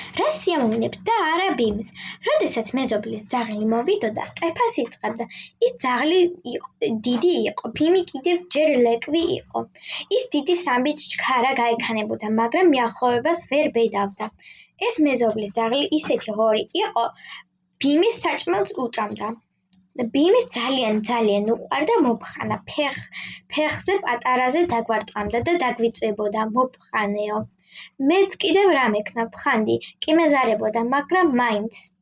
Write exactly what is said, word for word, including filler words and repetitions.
რა სიამოვნებს და არა ბიმს. როდესაც მეზობლის ძაღლი მოვიდოდა, ყეფას იწყებდა. ის ძაღლი დიდი იყო, ბიმი კიდევ ჯერ ლეკვი იყო. ის დიდი სამბით ჩქარა გაექანებოდა, მაგრამ მიახლოებას ვერ ბედავდა. ეს მეზობლის ძაღლი ისეთი ღორი იყო, ბიმის საჭმელს უჭამდა. ბიმის ძალიან ძალიან უყვარდა მოფხანა, ფეხზე პატარაზე დაგვარტყამდა და დაგვიწვებოდა, მოფხანეო. მეც კიდევ რა მექნა, ვხანდი, კი მეზარებოდა, მაგრამ მაინც